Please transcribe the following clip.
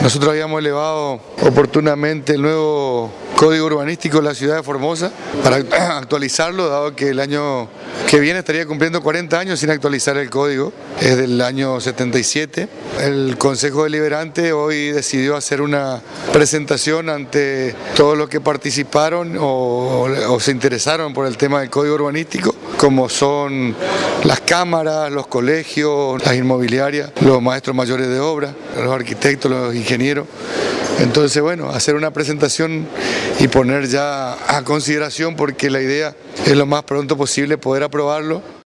Nosotros habíamos elevado oportunamente el nuevo Código Urbanístico de la ciudad de Formosa para actualizarlo, dado que el año que viene estaría cumpliendo 40 años sin actualizar el código, es del año 77. El Consejo Deliberante hoy decidió hacer una presentación ante todos los que participaron o se interesaron por el tema del Código Urbanístico, como son las cámaras, los colegios, las inmobiliarias, los maestros mayores de obra, los arquitectos, los ingenieros. Entonces, bueno, hacer una presentación y poner ya a consideración, porque la idea es lo más pronto posible poder aprobarlo.